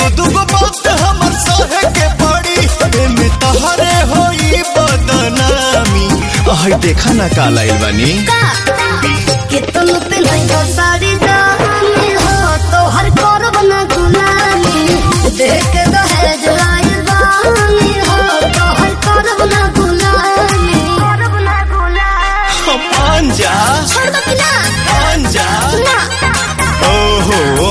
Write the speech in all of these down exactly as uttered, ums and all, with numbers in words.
एगो दुगो बात हमर सहे के पड़ी, एमे तहरे होई बदनामी। अहि देखा ना काला आइल बानी कि तुम पे नहीं सारी जानी हो तो हर करब ना गुलामी, देख दहेज आइल बानी हो तो हर करब ना गुलामी, करब ना गुलामी। हम मान जा छोड़ दो कि ना मान जा ना ओहो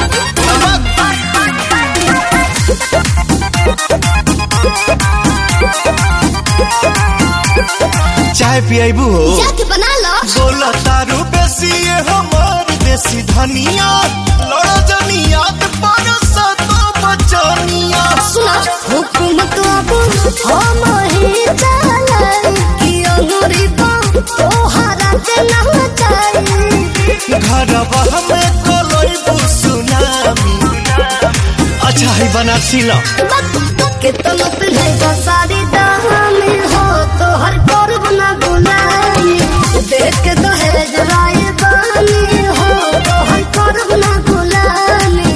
चाय पियाबू हो जाके बना लो। बोला तारू बेसी ये हमार देसी धनिया, लड़ा जनिया पर सतो बचनिया। सुना हुकूमत अब हम ही चलाई, कि अंगूरी बा तोहरा के ना चाहिए। घरवा हमें कोलोई सुनामी। अच्छा है बनारसी लो कि तुम पे नहीं सारी दामी हो तो हर करब ना गुलामी, देख दहेज आइल बानी हो तो हर करब ना गुलामी।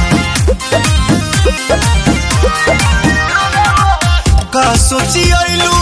का सोची आइलू